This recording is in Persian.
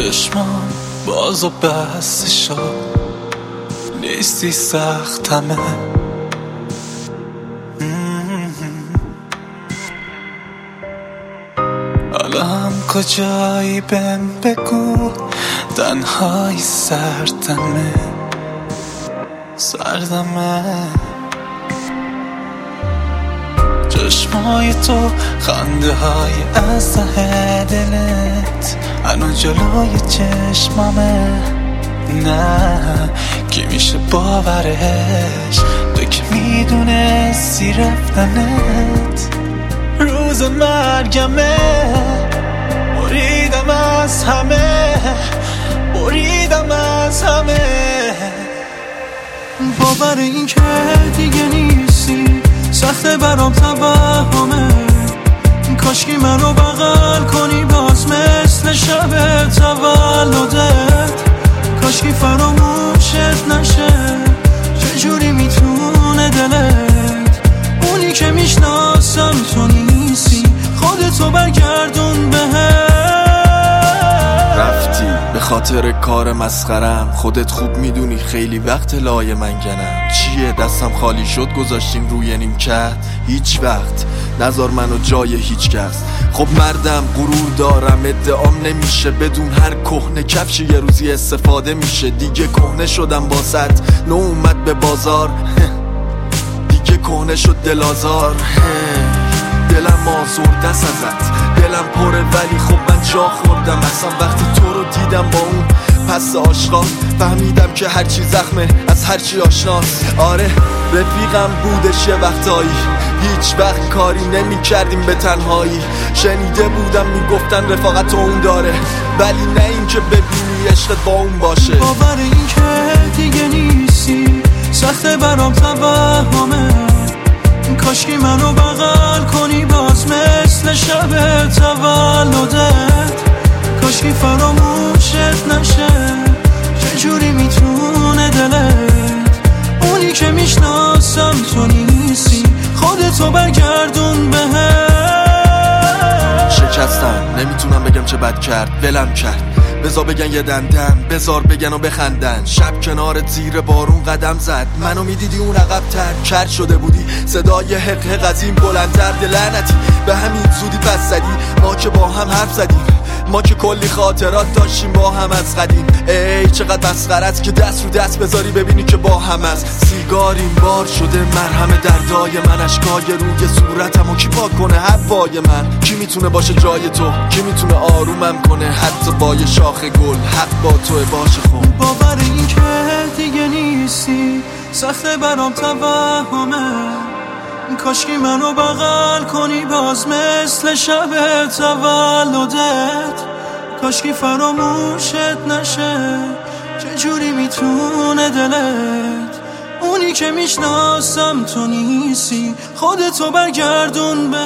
چشمان باز و بسته شد، نیستی سختمه. الان کجایی بهم بگو، تنهایی سردمه. چشمای تو، خنده های از ته دلت هنو جلوی چشمامه. نه کی میشه باورش، تو که میدونستی رفتنت روز مرگمه. بریدم از همه، بریدم از همه. باور این که دیگه نیستی سخته برام توهمه. کاشکی منو بغل کنی باز مثل شب تولدت. کاشکی فراموشت نشه، چجوری میتونه دلت اونی که میشناسم تو نیستی، خودتو برگردون بهم. رفتی به خاطر کار مسخرم، خودت خوب میدونی خیلی وقت لای من گنم. چیه دستم خالی شد گذاشتیم روی نیمکت، هیچ وقت نذار منو جای هیچ کس. خب مردم غرور دارم، ادعام نمیشه بدون هر کهنه کفش یه روزی استفاده میشه. دیگه کهنه شدم باست، نو اومد به بازار دیگه کهنه شد دلازار. دلم آزرده است ازت، دلم پره ولی خب من جا خوردم. اصلا وقتی تو رو دیدم با اون پس عاشقا، فهمیدم که هرچی زخمه از هرچی آشناست. آره رفیقم بودش یه وقتایی، هیچ وقت کاری نمی کردیم به تنهایی. شنیده بودم میگفتن رفاقت اون داره، ولی نه این که ببینی عشقت با اون باشه. باور این که دیگه نیستی سخته برام توهمه. کاشکی منو بغل کنی باز مثل شب تولدت. کاشکی فراموشت نشه، چجوری میتونه دلت اونی که میشناسم تو نیستی، خودتو برگردون بهم. شکستم نمیتونم بگم چه بد کرد، ولم کرد. بذار بگن یه دندم، بذار بگن و بخندن. شب کنارت زیر بارون قدم زد، منو میدیدی اون عقب‌تر کرد شده بودی. صدای حق حق از این بلندتر، لعنتی به همین زودی پس زدی. ما که با هم حرف زدیم، ما که کلی خاطرات داشتیم با هم از قدیم. ای چقدر مسخره‌ست که دست رو دست بذاری ببینی که با هم است. سیگار این بار شده مرهم دردای من، اشکای روی صورتمو کی پاک کنه؟ هوای من کی میتونه باشه جای تو، کی میتونه آرومم کنه حتی با یه شاخ گل؟ حق با توه باشه خب. باور این که دیگه نیستی سخته برام توهمه. کاشکی منو بغل کنی باز مثل شب تولدت. کاشکی فراموشت نشه، چجوری میتونه دلت اونی که میشناسم تو نیستی، خودتو برگردون به